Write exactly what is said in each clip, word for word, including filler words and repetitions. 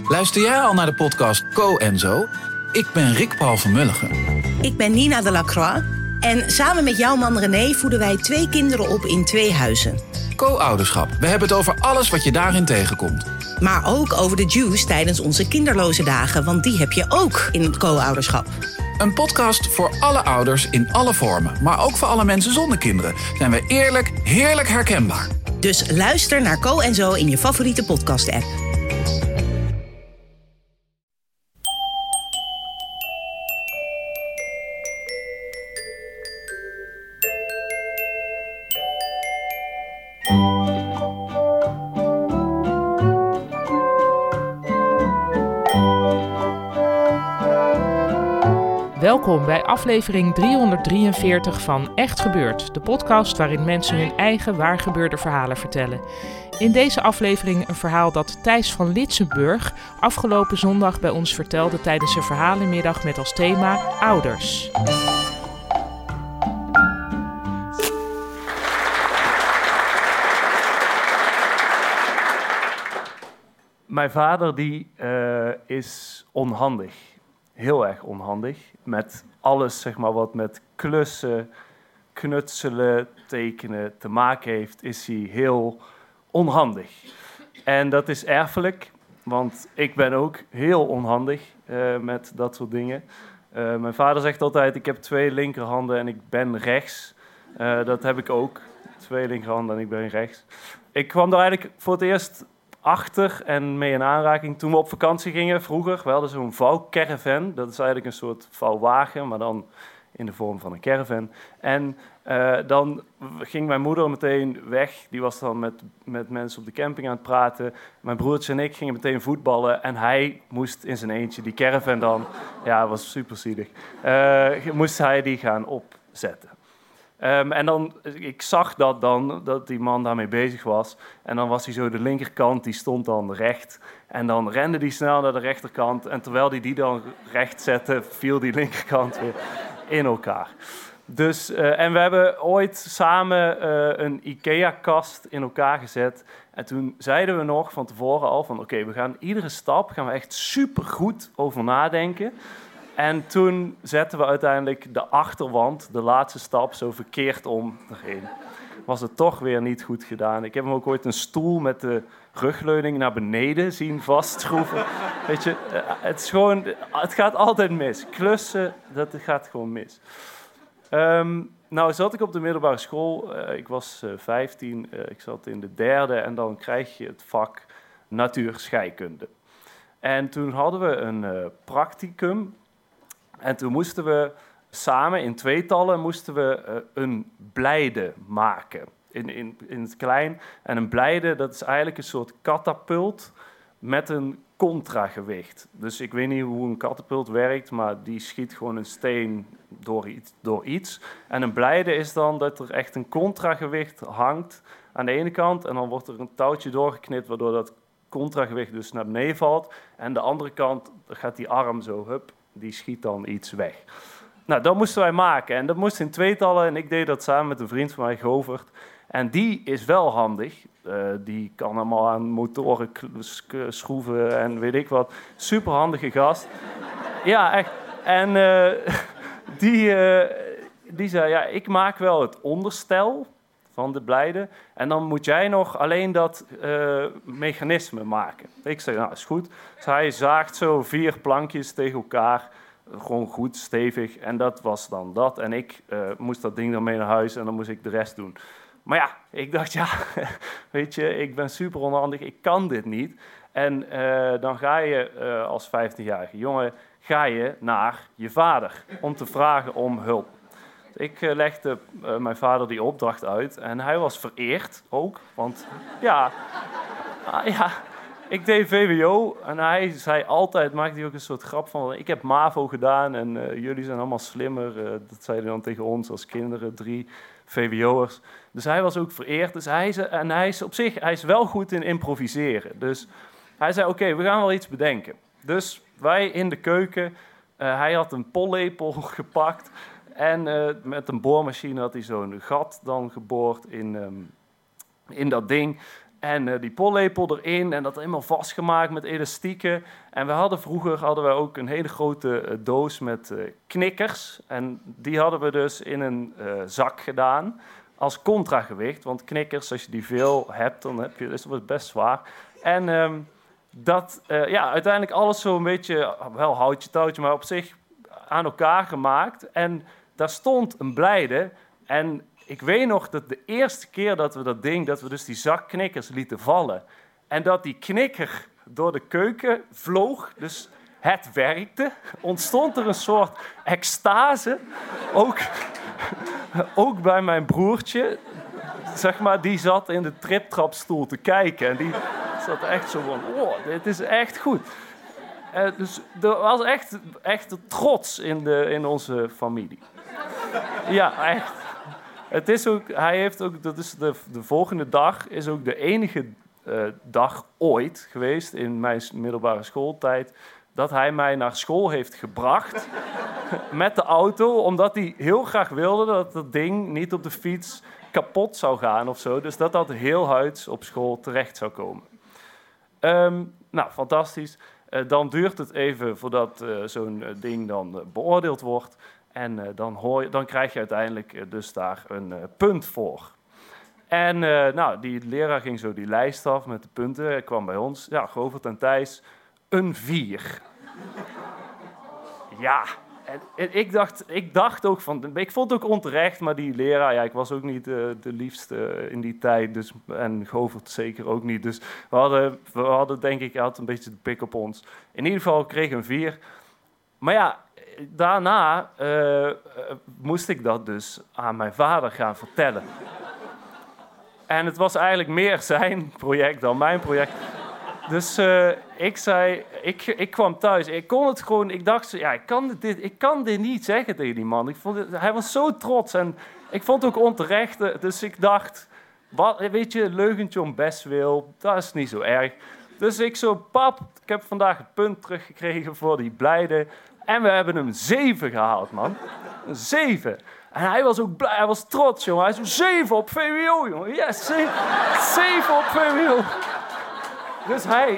Luister jij al naar de podcast Co en Zo? Ik ben Rick Paul van Mulligen. Ik ben Nina de Lacroix. En samen met jouw man René voeden wij twee kinderen op in twee huizen. Co-ouderschap. We hebben het over alles wat je daarin tegenkomt. Maar ook over de juice tijdens onze kinderloze dagen. Want die heb je ook in het co-ouderschap. Een podcast voor alle ouders in alle vormen. Maar ook voor alle mensen zonder kinderen. Zijn we eerlijk, heerlijk herkenbaar. Dus luister naar Co en Zo in je favoriete podcast-app. Welkom bij aflevering driehonderddrieënveertig van Echt Gebeurd, de podcast waarin mensen hun eigen waargebeurde verhalen vertellen. In deze aflevering een verhaal dat Thijs van Litsenburg afgelopen zondag bij ons vertelde tijdens een verhalenmiddag met als thema ouders. Mijn vader die uh, is onhandig. Heel erg onhandig. Met alles zeg maar, wat met klussen, knutselen, tekenen te maken heeft, is hij heel onhandig. En dat is erfelijk, want ik ben ook heel onhandig uh, met dat soort dingen. Uh, mijn vader zegt altijd, ik heb twee linkerhanden en ik ben rechts. Uh, dat heb ik ook. Twee linkerhanden en ik ben rechts. Ik kwam er eigenlijk voor het eerst achter en mee in aanraking toen we op vakantie gingen vroeger. We hadden zo'n vouwcaravan. Dat is eigenlijk een soort vouwwagen, maar dan in de vorm van een caravan. En uh, dan ging mijn moeder meteen weg. Die was dan met, met mensen op de camping aan het praten. Mijn broertje en ik gingen meteen voetballen. En hij moest in zijn eentje die caravan dan... Ja, dat was super zielig. Uh, moest hij die gaan opzetten. Um, en dan, ik zag dat dan, dat die man daarmee bezig was. En dan was hij zo de linkerkant, die stond dan recht. En dan rende hij snel naar de rechterkant. En terwijl hij die dan recht zette, viel die linkerkant weer in elkaar. Dus, uh, en we hebben ooit samen uh, een IKEA-kast in elkaar gezet. En toen zeiden we nog van tevoren al van... Oké, okay, we gaan iedere stap gaan we echt supergoed over nadenken... En toen zetten we uiteindelijk de achterwand, de laatste stap, zo verkeerd om erin. Was het toch weer niet goed gedaan. Ik heb hem ook ooit een stoel met de rugleuning naar beneden zien vastschroeven. Weet je, het, is gewoon, het gaat altijd mis. Klussen, dat gaat gewoon mis. Um, nou zat ik op de middelbare school. Uh, ik was uh, vijftien, uh, ik zat in de derde en dan krijg je het vak natuurscheikunde. En toen hadden we een uh, practicum. En toen moesten we samen in tweetallen moesten we uh, een blijde maken. In, in, in het klein. En een blijde, dat is eigenlijk een soort katapult met een contragewicht. Dus ik weet niet hoe een katapult werkt, maar die schiet gewoon een steen door iets. Door iets. En een blijde is dan dat er echt een contragewicht hangt aan de ene kant. En dan wordt er een touwtje doorgeknipt, waardoor dat contragewicht dus naar beneden valt. En de andere kant gaat die arm zo, hup. Die schiet dan iets weg. Nou, dat moesten wij maken. En dat moest in tweetallen. En ik deed dat samen met een vriend van mij, Govert. En die is wel handig. Uh, die kan allemaal aan motoren schroeven en weet ik wat. Superhandige gast. Ja, echt. En uh, die, uh, die zei, ja, ik maak wel het onderstel van de blijde. En dan moet jij nog alleen dat uh, mechanisme maken. Ik zei, nou, is goed. Dus hij zaagt zo vier plankjes tegen elkaar. Gewoon goed, stevig. En dat was dan dat. En ik uh, moest dat ding dan mee naar huis en dan moest ik de rest doen. Maar ja, ik dacht, ja, weet je, ik ben super onhandig. Ik kan dit niet. En uh, dan ga je uh, als vijftienjarige jongen ga je naar je vader om te vragen om hulp. Ik uh, legde uh, mijn vader die opdracht uit en hij was vereerd ook, want ja, uh, ja, ik deed V W O en hij zei altijd, maakte hij ook een soort grap van, ik heb MAVO gedaan en uh, jullie zijn allemaal slimmer. Uh, dat zei hij dan tegen ons als kinderen, drie V W O'ers. Dus hij was ook vereerd, dus hij is, en hij is op zich, hij is wel goed in improviseren. Dus hij zei, oké, okay, we gaan wel iets bedenken. Dus wij in de keuken, uh, hij had een pollepel gepakt. En uh, met een boormachine had hij zo'n gat dan geboord in, um, in dat ding. En uh, die pollepel erin en dat helemaal vastgemaakt met elastieken. En we hadden vroeger hadden we ook een hele grote uh, doos met uh, knikkers. En die hadden we dus in een uh, zak gedaan als contragewicht. Want knikkers, als je die veel hebt, dan heb je, dus dat wordt best zwaar. En um, dat, uh, ja, uiteindelijk alles zo'n beetje, wel houtje touwtje, maar op zich aan elkaar gemaakt. En daar stond een blijde. En ik weet nog dat de eerste keer dat we dat ding, dat we dus die zak knikkers lieten vallen. En dat die knikker door de keuken vloog, dus het werkte. Ontstond er een soort extase, ook, ook bij mijn broertje. Zeg maar, die zat in de triptrapstoel te kijken. En die zat echt zo van, oh, dit is echt goed. Uh, dus er was echt, echt trots in, de, in onze familie. Ja, echt. Het is ook, hij heeft ook, dat is de, de volgende dag is ook de enige uh, dag ooit geweest in mijn middelbare schooltijd dat hij mij naar school heeft gebracht met de auto, omdat hij heel graag wilde dat dat ding niet op de fiets kapot zou gaan of zo. Dus dat dat heel huids op school terecht zou komen. Um, nou, fantastisch. Uh, dan duurt het even voordat uh, zo'n uh, ding dan uh, beoordeeld wordt. En uh, dan, hoor je, dan krijg je uiteindelijk uh, dus daar een uh, punt voor. En uh, nou, die leraar ging zo die lijst af met de punten. Hij kwam bij ons. Ja, Govert en Thijs, een vier. Ja, en, en ik, dacht, ik dacht ook van... Ik vond het ook onterecht, maar die leraar... Ja, ik was ook niet uh, de liefste in die tijd. Dus, en Govert zeker ook niet. Dus we hadden, we hadden denk ik, altijd een beetje de pik op ons. In ieder geval kreeg ik een vier. Maar ja... Daarna uh, uh, moest ik dat dus aan mijn vader gaan vertellen. En het was eigenlijk meer zijn project dan mijn project. Dus uh, ik zei, ik, ik kwam thuis. Ik kon het gewoon, ik dacht, ja, ik kan dit, ik kan dit niet zeggen tegen die man. Ik vond het, hij was zo trots en ik vond het ook onterecht. Dus ik dacht, wat, weet je, leugentje om bestwil, dat is niet zo erg. Dus ik zo, pap, ik heb vandaag het punt teruggekregen voor die blijde. En we hebben hem zeven gehaald, man. Een zeven. En hij was ook blij, hij was trots, jongen. Hij zei, zeven op V W O, jongen. Yes, zeven, zeven op V W O. Dus hij...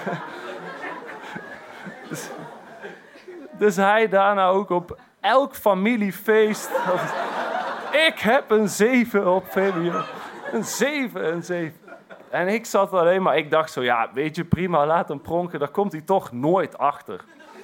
dus, dus hij daarna ook op elk familiefeest... Ik heb een zeven op V W O. Een zeven, een zeven. En ik zat alleen maar, ik dacht zo, ja, weet je, prima, laat hem pronken. Daar komt hij toch nooit achter.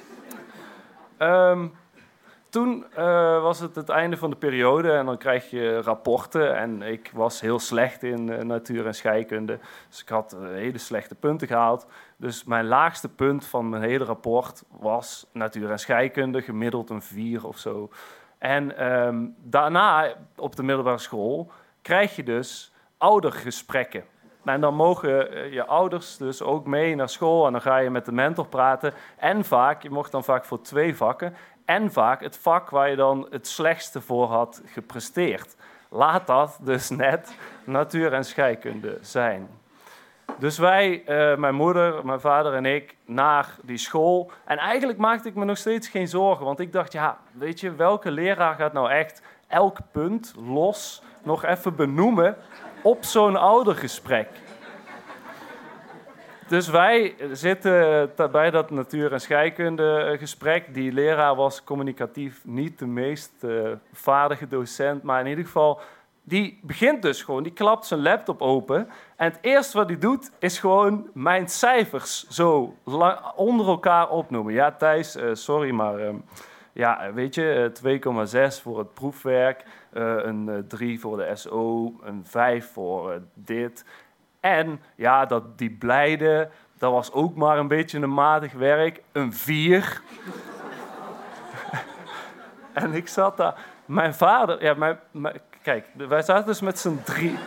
Um, toen uh, was het het einde van de periode en dan krijg je rapporten. En ik was heel slecht in uh, natuur en scheikunde. Dus ik had uh, hele slechte punten gehaald. Dus mijn laagste punt van mijn hele rapport was natuur en scheikunde, gemiddeld een vier of zo. En um, daarna, op de middelbare school, krijg je dus oudergesprekken. En dan mogen je ouders dus ook mee naar school en dan ga je met de mentor praten. En vaak, je mocht dan vaak voor twee vakken, en vaak het vak waar je dan het slechtste voor had gepresteerd. Laat dat dus net natuur en scheikunde zijn. Dus wij, uh, mijn moeder, mijn vader en ik, naar die school. En eigenlijk maakte ik me nog steeds geen zorgen, want ik dacht, ja, weet je, welke leraar gaat nou echt elk punt los nog even benoemen op zo'n oudergesprek? Dus wij zitten bij dat natuur- en scheikundegesprek. Die leraar was communicatief niet de meest uh, vaardige docent, maar in ieder geval, die begint dus gewoon, die klapt zijn laptop open. En het eerste wat hij doet, is gewoon mijn cijfers zo onder elkaar opnoemen. Ja, Thijs, uh, sorry, maar uh, ja, weet je, uh, twee komma zes voor het proefwerk, uh, een uh, drie voor de S O, een vijf voor uh, dit. En ja, dat, die blijde, dat was ook maar een beetje een matig werk. Een vier. En ik zat daar. Mijn vader, ja, mijn, mijn, kijk, wij zaten dus met z'n drie.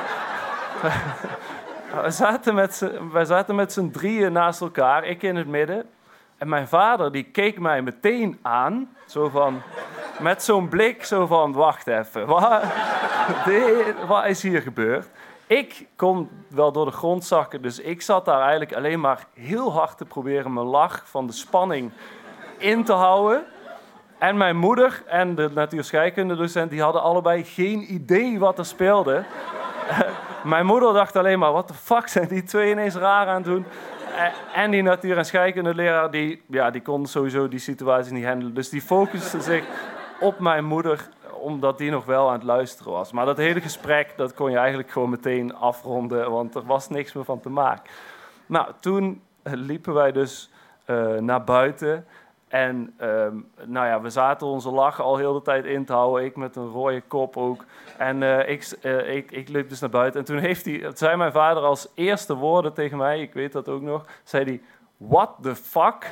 wij, zaten met z'n, wij zaten met z'n drieën naast elkaar, ik in het midden. En mijn vader, die keek mij meteen aan, zo van, met zo'n blik, zo van, wacht even, wat, dit, wat is hier gebeurd? Ik kon wel door de grond zakken, dus ik zat daar eigenlijk alleen maar heel hard te proberen mijn lach van de spanning in te houden. En mijn moeder en de natuurscheikunde docent, die hadden allebei geen idee wat er speelde. Mijn moeder dacht alleen maar, wat de fuck zijn die twee ineens raar aan het doen? En die natuur- en scheikunde leraar, die, ja, die kon sowieso die situatie niet handelen. Dus die focuste zich op mijn moeder, omdat die nog wel aan het luisteren was. Maar dat hele gesprek, dat kon je eigenlijk gewoon meteen afronden, want er was niks meer van te maken. Nou, toen liepen wij dus uh, naar buiten. En um, nou ja, we zaten onze lachen al heel de tijd in te houden. Ik met een rode kop ook. En uh, ik, uh, ik, ik liep dus naar buiten. En toen heeft hij, het zei mijn vader als eerste woorden tegen mij, ik weet dat ook nog, zei hij, what the fuck?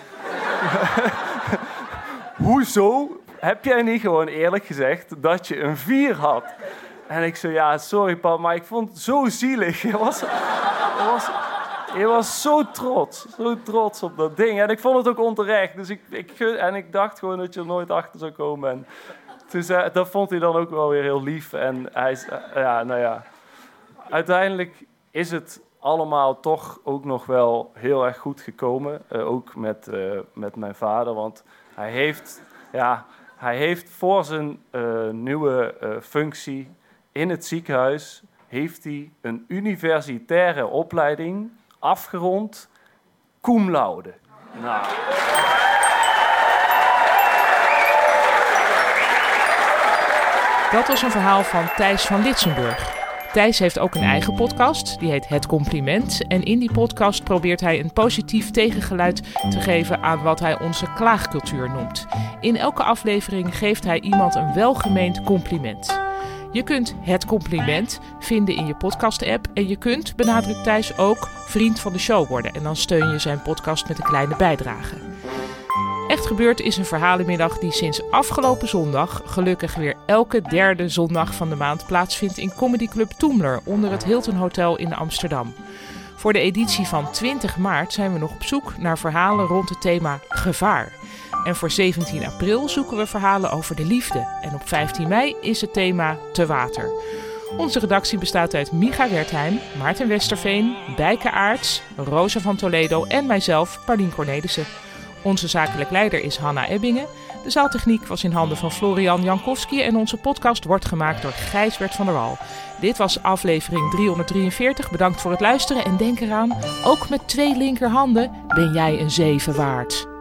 Hoezo heb jij niet gewoon eerlijk gezegd dat je een vier had? En ik zei, ja, sorry pap, maar ik vond het zo zielig. Je was, je was, je was zo trots, zo trots op dat ding. En ik vond het ook onterecht. Dus ik, ik, en ik dacht gewoon dat je er nooit achter zou komen. En toen zei, dat vond hij dan ook wel weer heel lief. En hij, ja, nou ja, uiteindelijk is het allemaal toch ook nog wel heel erg goed gekomen. Uh, ook met, uh, met mijn vader, want hij heeft, ja, hij heeft voor zijn uh, nieuwe uh, functie in het ziekenhuis heeft hij een universitaire opleiding afgerond, cum laude. Nou. Dat was een verhaal van Thijs van Litsenburg. Thijs heeft ook een eigen podcast, die heet Het Compliment. En in die podcast probeert hij een positief tegengeluid te geven aan wat hij onze klaagcultuur noemt. In elke aflevering geeft hij iemand een welgemeend compliment. Je kunt Het Compliment vinden in je podcast-app en je kunt, benadrukt Thijs, ook vriend van de show worden. En dan steun je zijn podcast met een kleine bijdrage. Echt Gebeurd is een verhalenmiddag die sinds afgelopen zondag, gelukkig weer elke derde zondag van de maand, plaatsvindt in Comedy Club Toemler onder het Hilton Hotel in Amsterdam. Voor de editie van twintig maart zijn we nog op zoek naar verhalen rond het thema gevaar. En voor zeventien april zoeken we verhalen over de liefde. En op vijftien mei is het thema te water. Onze redactie bestaat uit Micha Wertheim, Maarten Westerveen, Bijke Aarts, Rosa van Toledo en mijzelf, Paulien Cornelissen. Onze zakelijk leider is Hanna Ebbingen. De zaaltechniek was in handen van Florian Jankowski en onze podcast wordt gemaakt door Gijsbert van der Wal. Dit was aflevering driehonderddrieënveertig. Bedankt voor het luisteren en denk eraan, ook met twee linkerhanden ben jij een zeven waard.